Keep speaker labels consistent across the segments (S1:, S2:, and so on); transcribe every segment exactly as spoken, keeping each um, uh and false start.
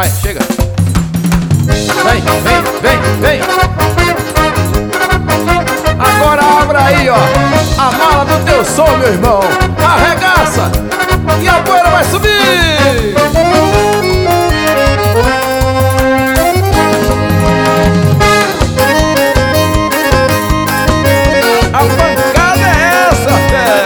S1: Vai, chega. Vem, vem, vem, vem. Agora abra aí, ó, a mala do teu som, meu irmão. Arregaça e a poeira vai subir. A pancada é essa, fé.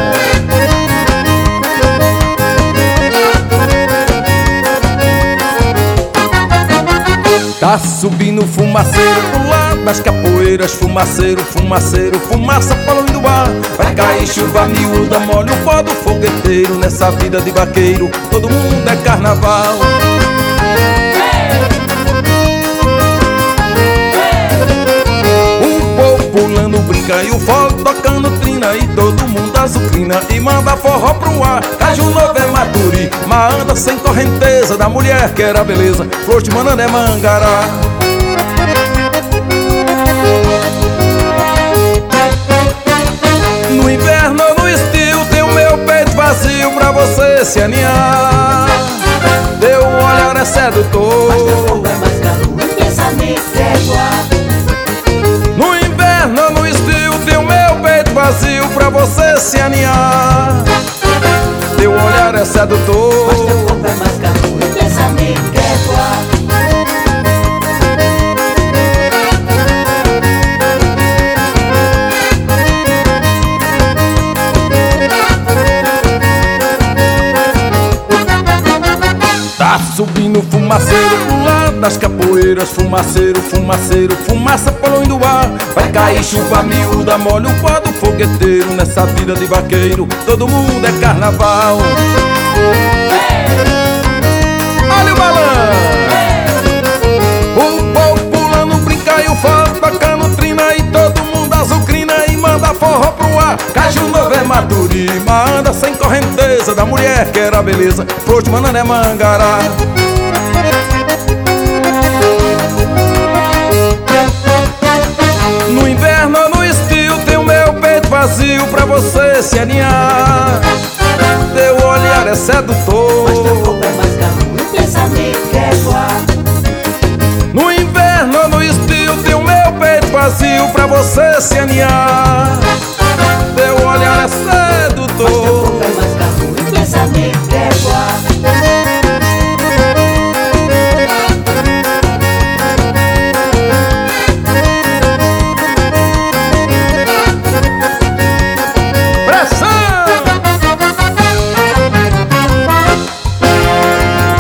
S1: Tá subindo fumaceiro pro lado das capoeiras, fumaceiro, fumaceiro, fumaça poluindo o ar. Vai cair chuva miúda, molha o pó do fogueteiro. Nessa vida de vaqueiro, todo mundo é carnaval. O povo pulando brinca e o fogo tocando trina, e todo mundo azucrina e manda forró pro ar. Caju novo é maturi, mas anda sem correnteza da mulher que era beleza. Flor de manana é mangará. No inverno ou no estio tem o meu peito vazio pra você se aninhar. Teu olhar é sedutor,
S2: mas teu fogo é mais calor e pensamento é igual.
S1: no inverno ou no estio tem o meu peito vazio pra você se aninhar. Teu olhar é sedutor,
S2: Mas teu corpo é mais calor e pensamento é igual.
S1: tá subindo fumaceiro pro lado das capoeiras, fumaceiro, fumaceiro, fumaça poluindo o ar. Vai cair chuva miúda, molha o pó do fogueteiro. Nessa vida de vaqueiro, todo mundo é carnaval. Olha o balanço! O povo pulando, brinca e o fogo tocando trina, e todo mundo azucrina e manda forró pro ar. Caju novo é maturi, mas anda sem correnteza da mulher que era beleza. Flor de manana é mangará. No inverno ou no estio tem o meu peito vazio pra você se aninhar. Teu olhar é sedutor,
S2: Mas teu corpo é mais calor e pensamento é igual.
S1: no inverno ou no estio tem o meu peito vazio pra você se aninhar. Teu olhar é sedutor.